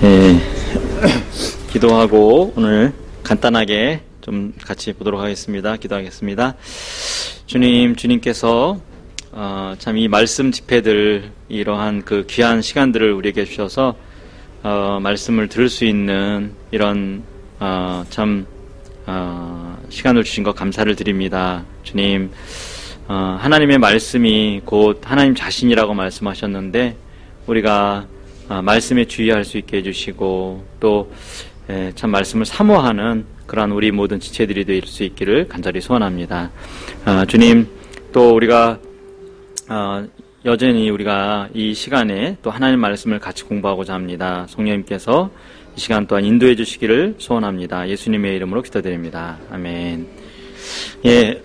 예, 기도하고 오늘 간단하게 좀 같이 보도록 하겠습니다. 기도하겠습니다. 주님께서 참 이 말씀 집회들 이러한 그 귀한 시간들을 우리에게 주셔서 말씀을 들을 수 있는 이런 시간을 주신 것 감사를 드립니다. 주님, 하나님의 말씀이 곧 하나님 자신이라고 말씀하셨는데 우리가 말씀에 주의할 수 있게 해주시고 또 참 말씀을 사모하는 그러한 우리 모든 지체들이 될 수 있기를 간절히 소원합니다. 주님, 또 우리가 여전히 우리가 이 시간에 또 하나님 말씀을 같이 공부하고자 합니다. 성령님께서 이 시간 또한 인도해 주시기를 소원합니다. 예수님의 이름으로 기도드립니다. 아멘. 예,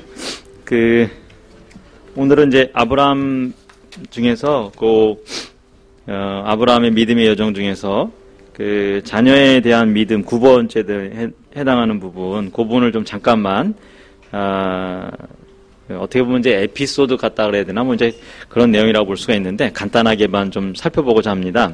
오늘은 이제 아브라함 중에서 아브라함의 믿음의 여정 중에서 그 자녀에 대한 믿음 9번째에 해당하는 부분, 그 부분을 좀 잠깐만, 어떻게 보면 이제 에피소드 같다 그래야 되나? 뭐 이제 그런 내용이라고 볼 수가 있는데, 간단하게만 좀 살펴보고자 합니다.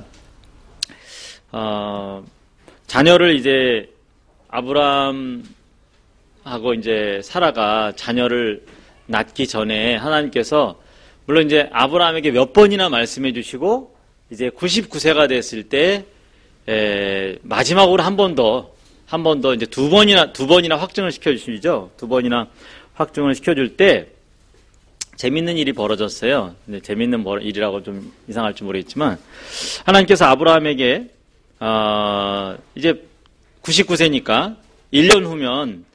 자녀를 이제 아브라함하고 이제 사라가 자녀를 낳기 전에 하나님께서 물론 이제 아브라함에게 몇 번이나 말씀해 주시고 이제 99세가 됐을 때 마지막으로 한 번 더 이제 두 번이나 확증을 시켜주시죠. 두 번이나 확증을 시켜줄 때 재밌는 일이 벌어졌어요. 근데 재밌는 일이라고 좀 이상할지 모르겠지만 하나님께서 아브라함에게 이제 99세니까 1년 후면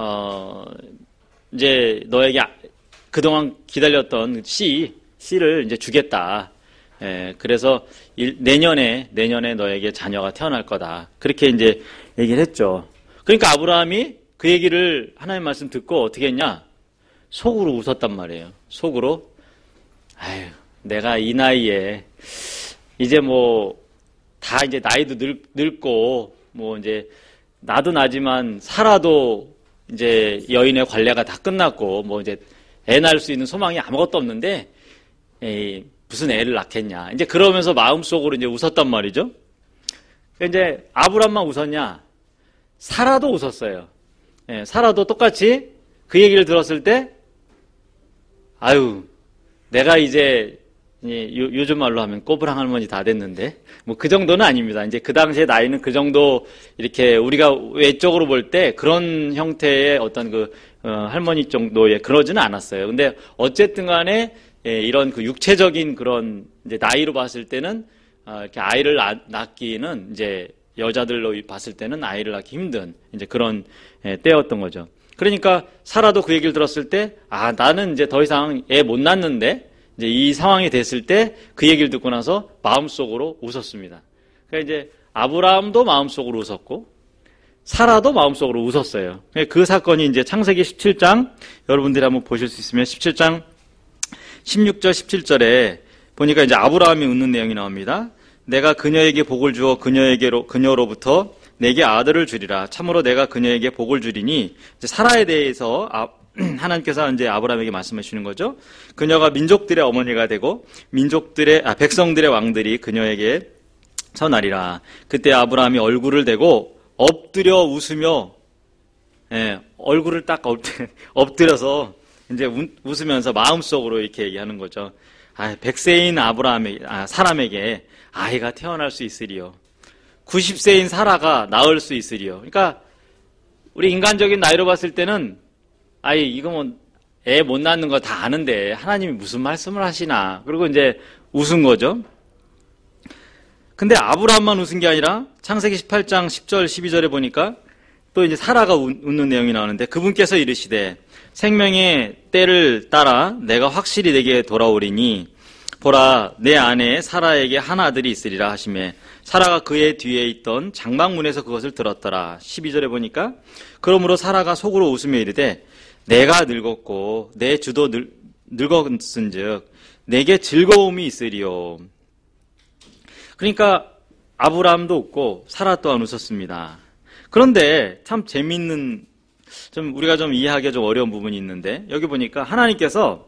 이제 너에게 그동안 기다렸던 씨를 이제 주겠다. 그래서 내년에 너에게 자녀가 태어날 거다. 그렇게 이제 얘기를 했죠. 그러니까 아브라함이 그 얘기를 하나님 말씀 듣고 어떻게 했냐? 속으로 웃었단 말이에요. 속으로. 아유, 내가 이 나이에 이제 뭐 다 이제 나이도 늙고 뭐 이제 나도 나지만 사라도 이제 여인의 관례가 다 끝났고 뭐 이제 애 낳을 수 있는 소망이 아무것도 없는데 무슨 애를 낳겠냐. 이제 그러면서 마음속으로 이제 웃었단 말이죠. 이제 아브람만 웃었냐? 사라도 웃었어요. 사라도 똑같이 그 얘기를 들었을 때, 아유, 내가 이제 요즘 말로 하면 꼬부랑 할머니 다 됐는데, 뭐 그 정도는 아닙니다. 이제 그 당시의 나이는 그 정도 이렇게 우리가 외적으로 볼 때 그런 형태의 어떤 할머니 정도의 그러지는 않았어요. 근데 어쨌든 간에 이런 그 육체적인 그런 이제 나이로 봤을 때는 이렇게 아이를 낳기는 이제 여자들로 봤을 때는 아이를 낳기 힘든 이제 그런 때였던 거죠. 그러니까 사라도 그 얘기를 들었을 때 나는 이제 더 이상 애 못 낳는데 이제 이 상황이 됐을 때 그 얘기를 듣고 나서 마음속으로 웃었습니다. 그러니까 이제 아브라함도 마음속으로 웃었고 사라도 마음속으로 웃었어요. 그 사건이 이제 창세기 17장 여러분들이 한번 보실 수 있으면 17장 16절 17절에 보니까 이제 아브라함이 웃는 내용이 나옵니다. 내가 그녀에게 복을 주어 그녀로부터 내게 아들을 주리라. 참으로 내가 그녀에게 복을 주리니 이제 사라에 대해서 하나님께서 이제 아브라함에게 말씀해 주시는 거죠. 그녀가 민족들의 어머니가 되고 백성들의 왕들이 그녀에게 전하리라. 그때 아브라함이 얼굴을 대고 엎드려 웃으며 얼굴을 딱 엎드려서 이제 웃으면서 마음속으로 이렇게 얘기하는 거죠. 100세인 사람에게 아이가 태어날 수 있으리요. 90세인 사라가 낳을 수 있으리요. 그러니까 우리 인간적인 나이로 봤을 때는 이거 뭐 애 못 낳는 거 다 아는데 하나님이 무슨 말씀을 하시나. 그리고 이제 웃은 거죠. 근데 아브라함만 웃은 게 아니라 창세기 18장 10절 12절에 보니까 또 이제 사라가 웃는 내용이 나오는데 그분께서 이르시되 생명의 때를 따라 내가 확실히 내게 돌아오리니 보라 내 아내 사라에게 한 아들이 있으리라 하시매 사라가 그의 뒤에 있던 장막문에서 그것을 들었더라. 12절에 보니까 그러므로 사라가 속으로 웃으며 이르되 내가 늙었고 내 주도 늙었은즉 내게 즐거움이 있으리요. 그러니까 아브라함도 웃고 사라 또한 웃었습니다. 그런데 참 재미있는 좀 우리가 좀 이해하기가 좀 어려운 부분이 있는데 여기 보니까 하나님께서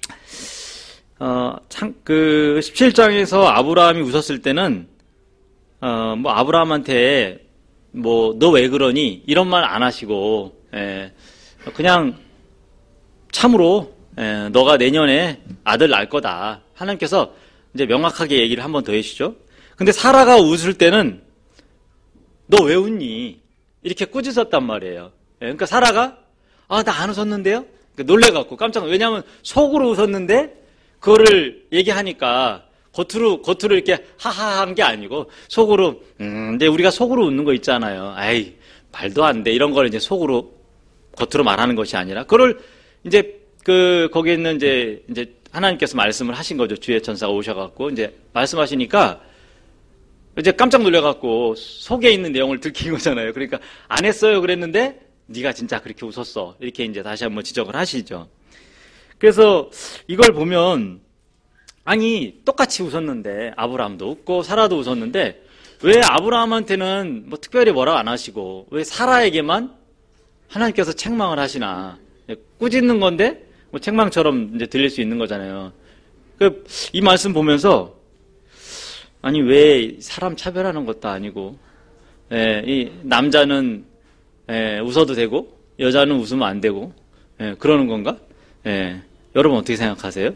17장에서 아브라함이 웃었을 때는 뭐 아브라함한테 뭐 너 왜 그러니 이런 말 안 하시고 그냥 참으로 너가 내년에 아들 낳을 거다. 하나님께서 이제 명확하게 얘기를 한 번 더 해주시죠. 근데 사라가 웃을 때는 너 왜 웃니? 이렇게 꾸짖었단 말이에요. 그러니까 사라가 나 안 웃었는데요? 놀래갖고 깜짝 왜냐하면 속으로 웃었는데 그거를 얘기하니까 겉으로 이렇게 하하한 게 아니고 속으로 근데 우리가 속으로 웃는 거 있잖아요. 아이 말도 안 돼 이런 걸 이제 속으로 겉으로 말하는 것이 아니라 그걸 이제 거기에 있는 이제 하나님께서 말씀을 하신 거죠. 주의 천사가 오셔갖고 이제 말씀하시니까 이제 깜짝 놀래갖고 속에 있는 내용을 들킨 거잖아요. 그러니까 안 했어요 그랬는데 네가 진짜 그렇게 웃었어. 이렇게 이제 다시 한번 지적을 하시죠. 그래서 이걸 보면 아니 똑같이 웃었는데 아브라함도 웃고 사라도 웃었는데 왜 아브라함한테는 뭐 특별히 뭐라고 안 하시고 왜 사라에게만 하나님께서 책망을 하시나. 꾸짖는 건데 뭐 책망처럼 이제 들릴 수 있는 거잖아요. 이 말씀 보면서 아니 왜 사람 차별하는 것도 아니고 이 남자는 웃어도 되고 여자는 웃으면 안 되고 그러는 건가? 여러분 어떻게 생각하세요?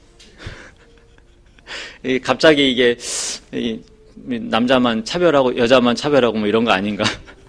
갑자기 이게 남자만 차별하고 여자만 차별하고 뭐 이런 거 아닌가?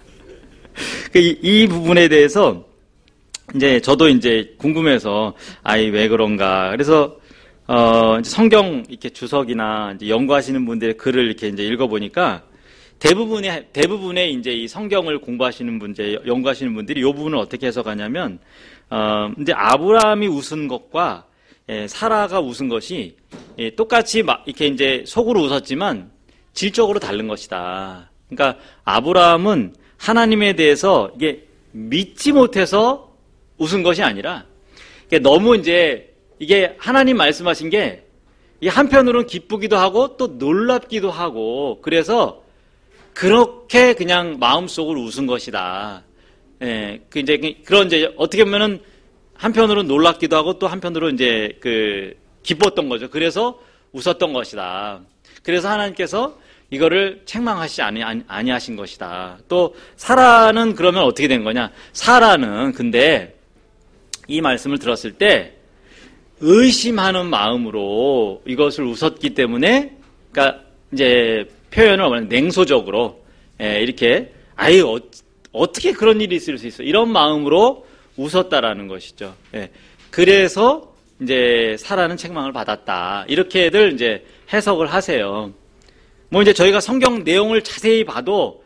이 부분에 대해서 이제 저도 이제 궁금해서 왜 그런가? 그래서 이제 성경 이렇게 주석이나 이제 연구하시는 분들의 글을 이렇게 이제 읽어보니까 대부분의 이제 이 성경을 공부하시는 분들, 연구하시는 분들이 이 부분을 어떻게 해석하냐면, 이제 아브라함이 웃은 것과 사라가 웃은 것이 똑같이 이렇게 이제 속으로 웃었지만 질적으로 다른 것이다. 그러니까 아브라함은 하나님에 대해서 이게 믿지 못해서 웃은 것이 아니라 너무 이제 이게 하나님 말씀하신 게 한편으로는 기쁘기도 하고 또 놀랍기도 하고 그래서 그렇게 그냥 마음속으로 웃은 것이다. 그런 이제 어떻게 보면은 한편으로는 놀랍기도 하고 또 한편으로 이제 기뻤던 거죠. 그래서 웃었던 것이다. 그래서 하나님께서 이거를 책망하시지 아니하신 것이다. 또 사라는 그러면 어떻게 된 거냐? 사라는 근데 이 말씀을 들었을 때 의심하는 마음으로 이것을 웃었기 때문에, 그러니까 이제 표현을 하면 냉소적으로 이렇게 어떻게 그런 일이 있을 수 있어? 이런 마음으로 웃었다라는 것이죠. 그래서 이제 사라는 책망을 받았다. 이렇게들 이제 해석을 하세요. 뭐 이제 저희가 성경 내용을 자세히 봐도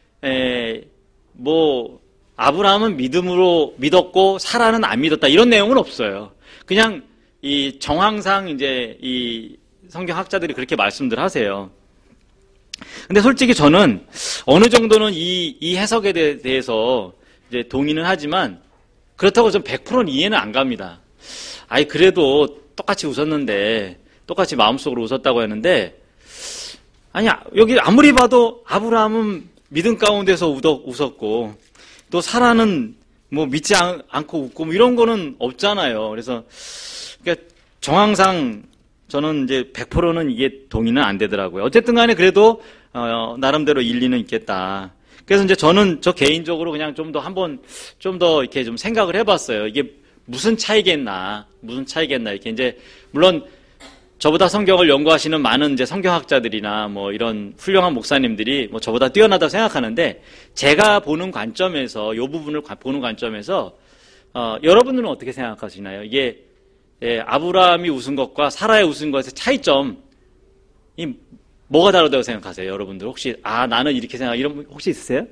뭐 아브라함은 믿음으로 믿었고 사라는 안 믿었다 이런 내용은 없어요. 그냥 이 정황상 이제 이 성경 학자들이 그렇게 말씀들 하세요. 근데 솔직히 저는 어느 정도는 이 해석에 대해서 이제 동의는 하지만 그렇다고 좀 100%는 이해는 안 갑니다. 그래도 똑같이 웃었는데 똑같이 마음속으로 웃었다고 했는데 아니 여기 아무리 봐도 아브라함은 믿음 가운데서 웃었고 또 사라는 뭐 믿지 않고 웃고 뭐 이런 거는 없잖아요. 그래서 그러니까 정황상 저는 이제 100%는 이게 동의는 안 되더라고요. 어쨌든 간에 그래도 나름대로 일리는 있겠다. 그래서 이제 저는 저 개인적으로 그냥 좀 더 이렇게 좀 생각을 해봤어요. 이게 무슨 차이겠나 이렇게 이제 물론 저보다 성경을 연구하시는 많은 이제 성경학자들이나 뭐 이런 훌륭한 목사님들이 뭐 저보다 뛰어나다고 생각하는데 제가 보는 관점에서 이 부분을 보는 관점에서 여러분들은 어떻게 생각하시나요? 이게 아브라함이 웃은 것과 사라의 웃은 것의 차이점 뭐가 다르다고 생각하세요? 여러분들 혹시 나는 이렇게 이런 분 혹시 있으세요?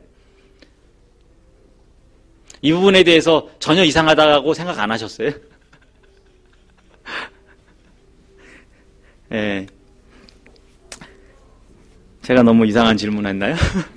이 부분에 대해서 전혀 이상하다고 생각 안 하셨어요? 제가 너무 이상한 질문했나요?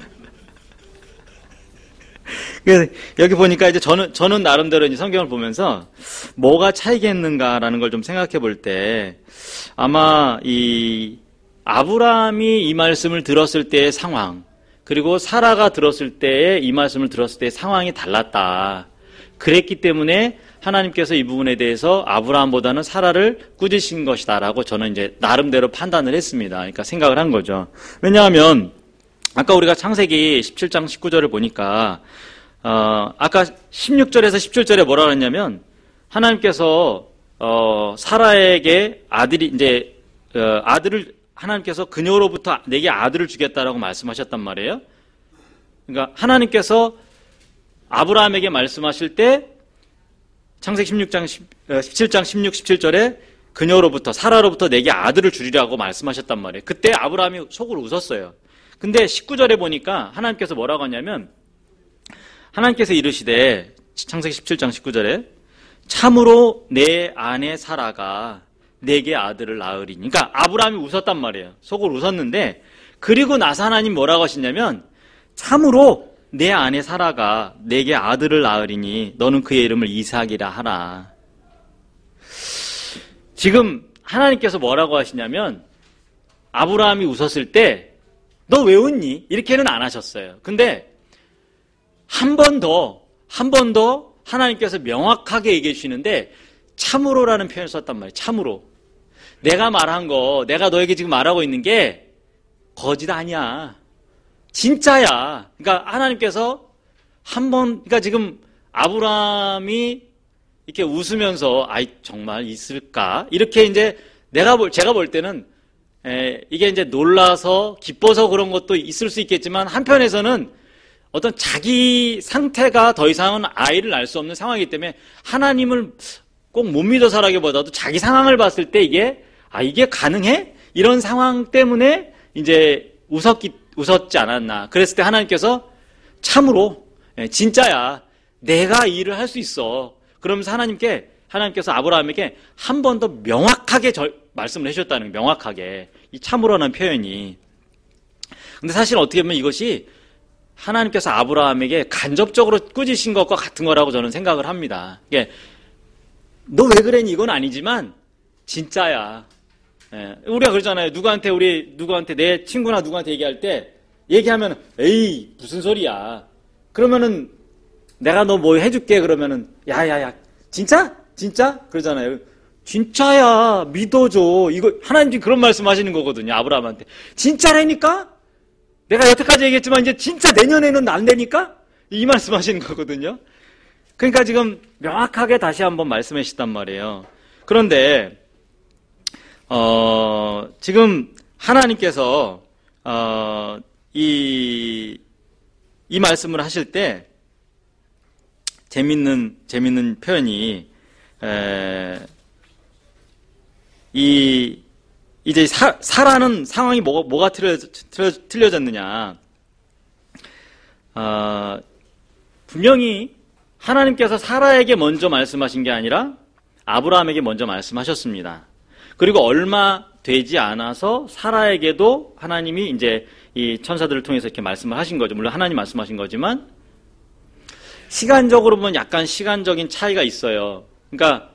그래서 여기 보니까 이제 저는 나름대로 이제 성경을 보면서 뭐가 차이겠는가라는 걸 좀 생각해 볼 때 아마 이 아브라함이 이 말씀을 들었을 때의 상황 그리고 사라가 들었을 때의 이 말씀을 들었을 때의 상황이 달랐다. 그랬기 때문에 하나님께서 이 부분에 대해서 아브라함보다는 사라를 꾸짖으신 것이다라고 저는 이제 나름대로 판단을 했습니다. 그러니까 생각을 한 거죠. 왜냐하면 아까 우리가 창세기 17장 19절을 보니까 아까 16절에서 17절에 뭐라 그랬냐면 하나님께서 사라에게 아들이 이제 아들을 하나님께서 그녀로부터 내게 아들을 주겠다라고 말씀하셨단 말이에요. 그러니까 하나님께서 아브라함에게 말씀하실 때 창세기 17장 16, 17절에 그녀로부터 사라로부터 내게 아들을 주리라고 말씀하셨단 말이에요. 그때 아브라함이 속으로 웃었어요. 근데 19절에 보니까 하나님께서 뭐라고 하냐면 하나님께서 이르시되 창세기 17장 19절에 참으로 내 아내 사라가 내게 아들을 낳으리니. 그러니까 아브라함이 웃었단 말이에요. 속으로 웃었는데 그리고 나서 하나님 뭐라고 하시냐면 참으로 내 아내 사라가 내게 아들을 낳으리니 너는 그의 이름을 이삭이라 하라. 지금 하나님께서 뭐라고 하시냐면 아브라함이 웃었을 때 너 왜 웃니? 이렇게는 안 하셨어요. 근데 한 번 더 하나님께서 명확하게 얘기해 주시는데 참으로라는 표현을 썼단 말이에요. 참으로. 내가 말한 거, 내가 너에게 지금 말하고 있는 게 거짓 아니야. 진짜야. 그러니까 하나님께서 그러니까 지금 아브라함이 이렇게 웃으면서 아이 정말 있을까? 이렇게 이제 제가 볼 때는 이게 이제 놀라서 기뻐서 그런 것도 있을 수 있겠지만 한편에서는 어떤 자기 상태가 더 이상은 아이를 낳을 수 없는 상황이기 때문에 하나님을 꼭 못 믿어서라기보다도 자기 상황을 봤을 때 이게 가능해? 이런 상황 때문에 이제 웃었지 않았나. 그랬을 때 하나님께서 참으로 진짜야. 내가 이 일을 할 수 있어. 그러면서 하나님께서 아브라함에게 한 번 더 명확하게 말씀을 해주셨다는 거예요. 명확하게. 이 참으로라는 표현이. 근데 사실 어떻게 보면 이것이 하나님께서 아브라함에게 간접적으로 꾸짖으신 것과 같은 거라고 저는 생각을 합니다. 이게 너 왜 그랬니? 이건 아니지만 진짜야. 우리가 그러잖아요. 누구한테 내 친구나 누구한테 얘기할 때 얘기하면 에이 무슨 소리야. 그러면은 내가 너 뭐 해줄게 그러면은 야야야 진짜? 그러잖아요. 진짜야 믿어줘. 이거 하나님 그런 말씀하시는 거거든요. 아브라함한테 진짜라니까? 내가 여태까지 얘기했지만 이제 진짜 내년에는 안 되니까? 이 말씀하시는 거거든요. 그러니까 지금 명확하게 다시 한번 말씀해 주셨단 말이에요. 그런데 지금 하나님께서 이 말씀을 하실 때 재밌는 표현이 이제 사라는 상황이 뭐가 틀려졌느냐. 분명히 하나님께서 사라에게 먼저 말씀하신 게 아니라 아브라함에게 먼저 말씀하셨습니다. 그리고 얼마 되지 않아서 사라에게도 하나님이 이제 이 천사들을 통해서 이렇게 말씀을 하신 거죠. 물론 하나님 말씀하신 거지만 시간적으로 보면 약간 시간적인 차이가 있어요. 그러니까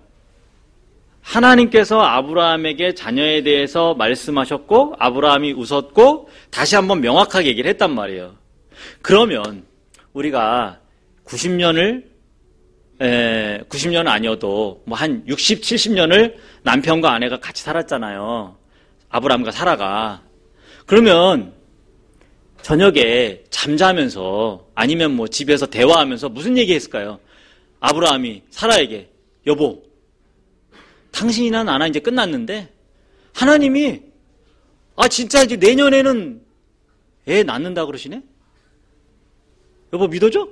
하나님께서 아브라함에게 자녀에 대해서 말씀하셨고 아브라함이 웃었고 다시 한번 명확하게 얘기를 했단 말이에요. 그러면 우리가 90년은 아니어도 뭐 한 60, 70년을 남편과 아내가 같이 살았잖아요. 아브라함과 사라가. 그러면 저녁에 잠자면서 아니면 뭐 집에서 대화하면서 무슨 얘기 했을까요? 아브라함이 사라에게 여보 당신이나 나나 이제 끝났는데 하나님이 진짜 이제 내년에는 애 낳는다 그러시네? 여보 믿어줘?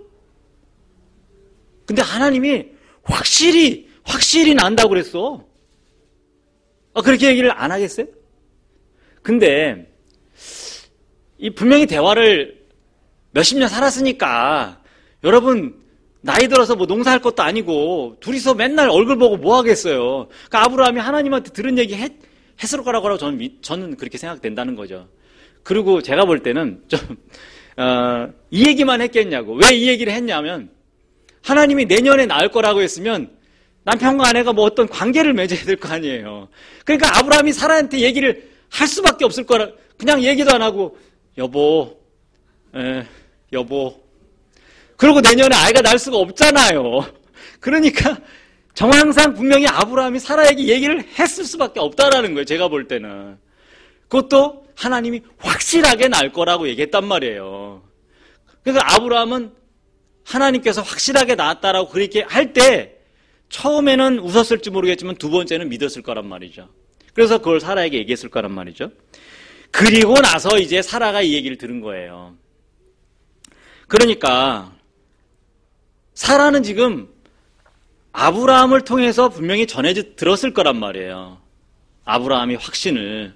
근데 하나님이 확실히 낳는다고 그랬어. 그렇게 얘기를 안 하겠어요? 근데 이 분명히 대화를 몇십 년 살았으니까 여러분 나이 들어서 뭐 농사할 것도 아니고 둘이서 맨날 얼굴 보고 뭐 하겠어요. 그러니까 아브라함이 하나님한테 들은 얘기 했을 거라고 저는 그렇게 생각된다는 거죠. 그리고 제가 볼 때는 좀 이 얘기만 했겠냐고. 왜 이 얘기를 했냐면 하나님이 내년에 낳을 거라고 했으면 남편과 아내가 뭐 어떤 관계를 맺어야 될 거 아니에요. 그러니까 아브라함이 사라한테 얘기를 할 수밖에 없을 거라. 그냥 얘기도 안 하고 여보. 그러고 내년에 아이가 낳을 수가 없잖아요. 그러니까 정황상 분명히 아브라함이 사라에게 얘기를 했을 수밖에 없다라는 거예요. 제가 볼 때는. 그것도 하나님이 확실하게 낳을 거라고 얘기했단 말이에요. 그래서 아브라함은 하나님께서 확실하게 낳았다라고 그렇게 할 때 처음에는 웃었을지 모르겠지만 두 번째는 믿었을 거란 말이죠. 그래서 그걸 사라에게 얘기했을 거란 말이죠. 그리고 나서 이제 사라가 이 얘기를 들은 거예요. 그러니까 사라는 지금 아브라함을 통해서 분명히 들었을 거란 말이에요. 아브라함이 확신을.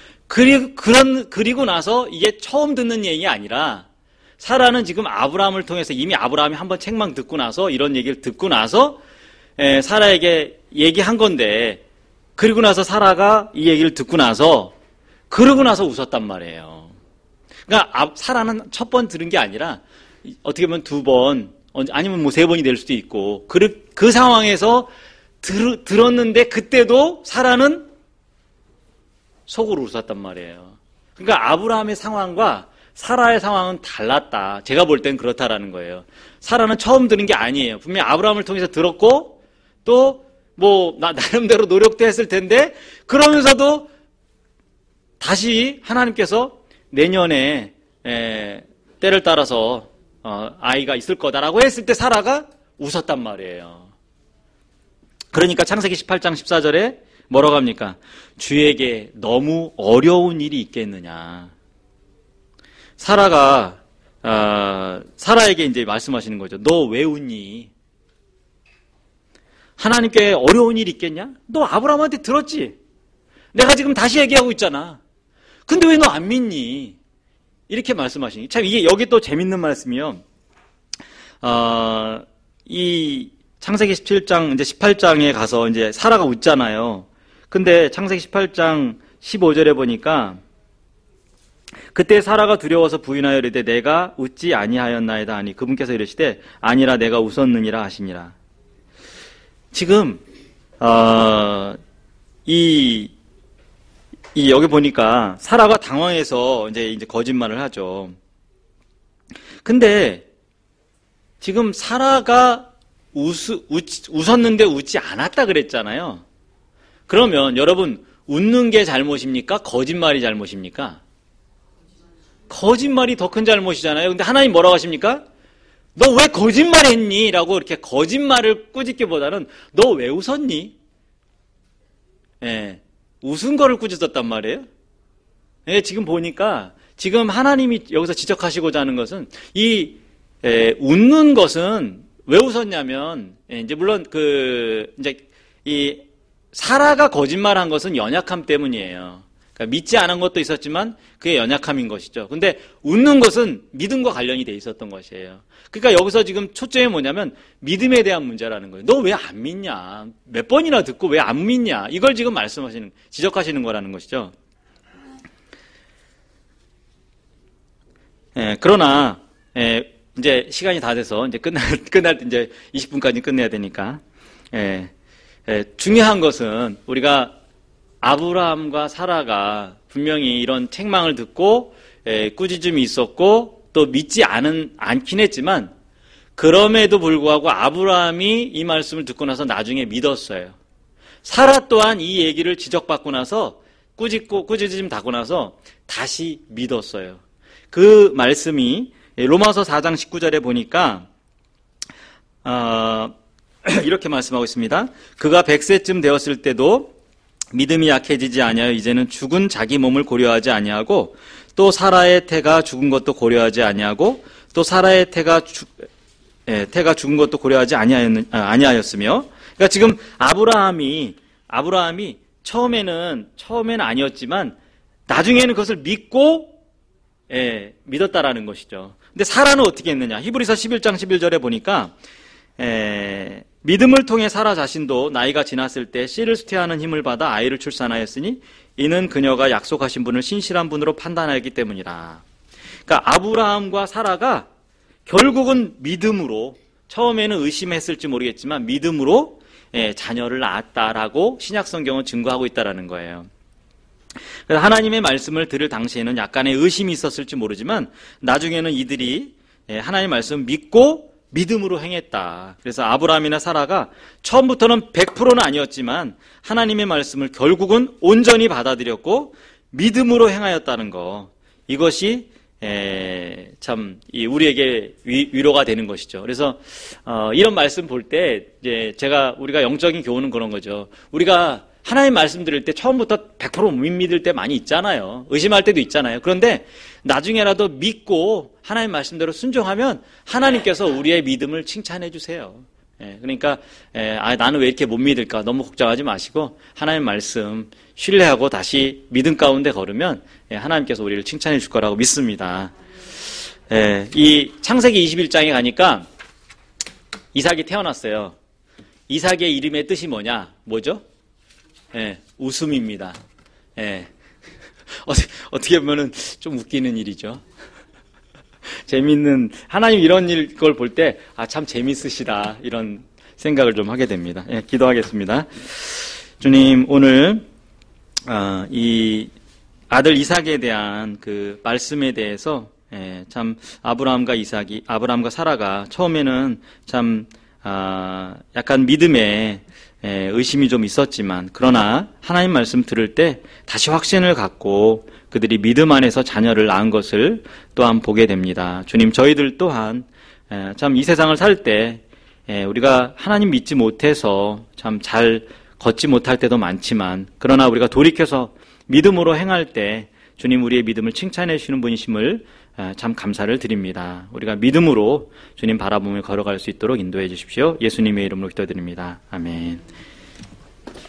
그리고 나서 이게 처음 듣는 얘기가 아니라 사라는 지금 아브라함을 통해서 이미 아브라함이 한번 책망 듣고 나서 이런 얘기를 듣고 나서 사라에게 얘기한 건데 그리고 나서 사라가 이 얘기를 듣고 나서 그러고 나서 웃었단 말이에요. 그러니까 사라는 첫 번 들은 게 아니라 어떻게 보면 두 번 아니면 뭐 세 번이 될 수도 있고 그 상황에서 들었는데 그때도 사라는 속으로 웃었단 말이에요. 그러니까 아브라함의 상황과 사라의 상황은 달랐다. 제가 볼 땐 그렇다라는 거예요. 사라는 처음 들은 게 아니에요. 분명히 아브라함을 통해서 들었고 또 뭐 나름대로 노력도 했을 텐데 그러면서도 다시 하나님께서 내년에 때를 따라서 아이가 있을 거다라고 했을 때 사라가 웃었단 말이에요. 그러니까 창세기 18장 14절에 뭐라고 합니까? 주에게 너무 어려운 일이 있겠느냐. 사라에게 이제 말씀하시는 거죠. 너 왜 웃니? 하나님께 어려운 일이 있겠냐? 너 아브라함한테 들었지? 내가 지금 다시 얘기하고 있잖아. 근데 왜 너 안 믿니? 이렇게 말씀하시니. 참, 이게 여기 또 재밌는 말씀이요. 이 창세기 17장, 이제 18장에 가서 이제 사라가 웃잖아요. 근데 창세기 18장 15절에 보니까 그때 사라가 두려워서 부인하여 이르되 내가 웃지 아니하였나이다 하니 그분께서 이르시되 아니라 내가 웃었느니라 하시니라. 지금 여기 보니까 사라가 당황해서 이제 거짓말을 하죠. 근데 지금 사라가 웃었는데 웃지 않았다 그랬잖아요. 그러면 여러분 웃는 게 잘못입니까? 거짓말이 잘못입니까? 거짓말이 더 큰 잘못이잖아요. 근데 하나님 뭐라고 하십니까? 너 왜 거짓말했니? 라고 이렇게 거짓말을 꾸짖기보다는 너 왜 웃었니? 웃은 거를 꾸짖었단 말이에요. 지금 보니까 지금 하나님이 여기서 지적하시고자 하는 것은 웃는 것은 왜 웃었냐면 이제 물론 이 사라가 거짓말한 것은 연약함 때문이에요. 그러니까 믿지 않은 것도 있었지만 그게 연약함인 것이죠. 근데 웃는 것은 믿음과 관련이 돼 있었던 것이에요. 그러니까 여기서 지금 초점이 뭐냐면 믿음에 대한 문제라는 거예요. 너 왜 안 믿냐? 몇 번이나 듣고 왜 안 믿냐? 이걸 지금 지적하시는 거라는 것이죠. 그러나 이제 시간이 다 돼서 이제 끝날 때 이제 20분까지 끝내야 되니까 중요한 것은 우리가 아브라함과 사라가 분명히 이런 책망을 듣고 꾸짖음이 있었고 또 믿지 않긴 했지만 그럼에도 불구하고 아브라함이 이 말씀을 듣고 나서 나중에 믿었어요. 사라 또한 이 얘기를 지적받고 나서 꾸짖음 받고 나서 다시 믿었어요. 그 말씀이 로마서 4장 19절에 보니까 이렇게 말씀하고 있습니다. 그가 100세쯤 되었을 때도 믿음이 약해지지 아니하여 이제는 죽은 자기 몸을 고려하지 아니하고 또 사라의 태가 죽은 것도 고려하지 아니하고 또 사라의 태가 죽은 것도 고려하지 아니하였으며 그러니까 지금 아브라함이 처음에는 아니었지만 나중에는 그것을 믿고 믿었다라는 것이죠. 근데 사라는 어떻게 했느냐? 히브리서 11장 11절에 보니까 믿음을 통해 사라 자신도 나이가 지났을 때 씨를 수태하는 힘을 받아 아이를 출산하였으니 이는 그녀가 약속하신 분을 신실한 분으로 판단하였기 때문이라. 그러니까 아브라함과 사라가 결국은 믿음으로 처음에는 의심했을지 모르겠지만 믿음으로 자녀를 낳았다라고 신약성경은 증거하고 있다라는 거예요. 그래서 하나님의 말씀을 들을 당시에는 약간의 의심이 있었을지 모르지만 나중에는 이들이 하나님의 말씀을 믿고 믿음으로 행했다. 그래서 아브라함이나 사라가 처음부터는 100%는 아니었지만 하나님의 말씀을 결국은 온전히 받아들였고 믿음으로 행하였다는 거, 이것이 참 우리에게 위로가 되는 것이죠. 그래서 이런 말씀 볼 때 이제 우리가 영적인 교훈은 그런 거죠. 우리가 하나님 말씀 들을 때 처음부터 100% 못 믿을 때 많이 있잖아요. 의심할 때도 있잖아요. 그런데 나중에라도 믿고 하나님 말씀대로 순종하면 하나님께서 우리의 믿음을 칭찬해 주세요. 그러니까 나는 왜 이렇게 못 믿을까 너무 걱정하지 마시고 하나님 말씀 신뢰하고 다시 믿음 가운데 걸으면 하나님께서 우리를 칭찬해 줄 거라고 믿습니다. 이 창세기 21장에 가니까 이삭이 태어났어요. 이삭의 이름의 뜻이 뭐죠? 웃음입니다. 어떻게 보면은 좀 웃기는 일이죠. 재밌는, 하나님 이런 걸 볼 때, 참 재밌으시다. 이런 생각을 좀 하게 됩니다. 기도하겠습니다. 주님, 오늘, 이 아들 이삭에 대한 그 말씀에 대해서, 참, 아브라함과 사라가 처음에는 참, 약간 믿음에 의심이 좀 있었지만, 그러나 하나님 말씀 들을 때 다시 확신을 갖고 그들이 믿음 안에서 자녀를 낳은 것을 또한 보게 됩니다. 주님, 저희들 또한 참 이 세상을 살 때 우리가 하나님 믿지 못해서 참 잘 걷지 못할 때도 많지만, 그러나 우리가 돌이켜서 믿음으로 행할 때 주님 우리의 믿음을 칭찬해 주시는 분이심을 참 감사를 드립니다. 우리가 믿음으로 주님 바라보며 걸어갈 수 있도록 인도해 주십시오. 예수님의 이름으로 기도드립니다. 아멘.